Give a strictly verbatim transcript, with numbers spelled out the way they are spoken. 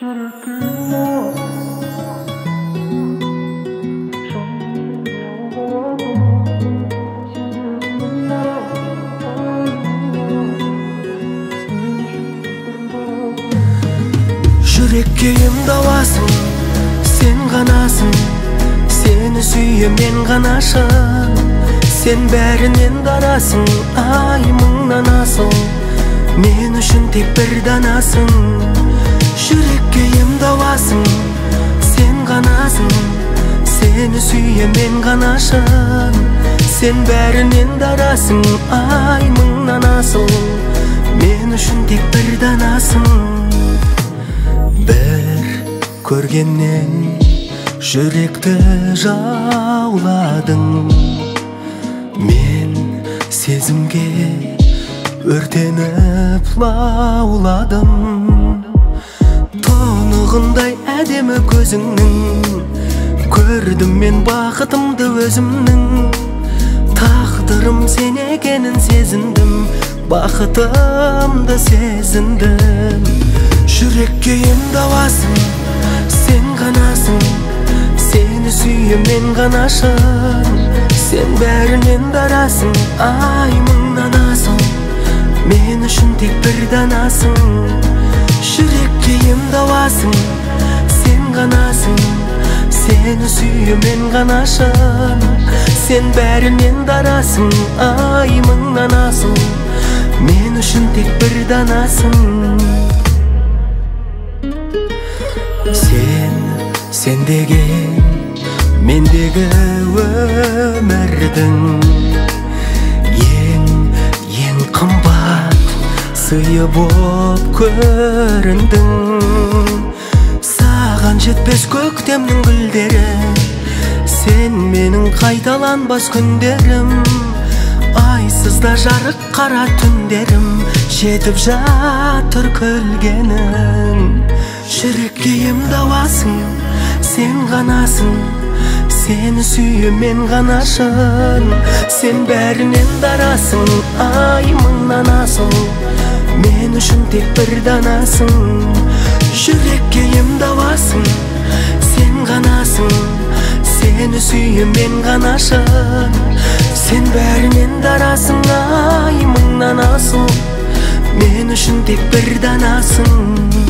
Жүрекке емдауасың, сен ғанасың, сені сүйем мен ғанашын. Сен бәрінен дарасың, ай мыңнан асыл, мен үшін тек бір данасың. Жүрекке емдауасың, сен ғанасың, сені сүйем мен ғанашын. Сен бәрінен дарасың, ай мыңнан асыл, мен үшін тек бір данасың. Бір көргеннен жүректі жауладың, мен сезімге өртеніп лауладым. Тұнығындай әдемі көзіңнің, көрдім мен бақытымды өзімнің. Тағдырым сен екенін сезіндім, бақытымды сезіндім. Жүрекке емдауасың, сен ғанасың, сені сүйем мен ғанашын. Сен бәрінен дарасың, ай мыңнан асыл, мен үшін тек бір данасың. Жүрекке емдауасың, сен ғанасың, сені сүйем мен ғанашын. Сен бәрінен дарасың, ай мыңнан асыл, мен үшін тек бір данасың. Сен, сен деген мендегі өмірдің ең, ең қымбат сыйы боп көріндің. Саған жетпес көктемнің гүлдері, сен менің қайталанбас күндерім. Айсызда жарық қара түндерім, жетіп жатыр күлгенің. Жүрекке емдауасың, сен ғанасың, сені сүйем мен ғанашын. Сен бәрінен дарасың, ай мыңнан асыл, мен үшін тек бір данасың. Жүрекке емдауасың, сен ғанасың, сені сүйем мен ғанашын. Сен бәрінен дарасың, ай мыңнан асыл, мен үшін тек бір данасың.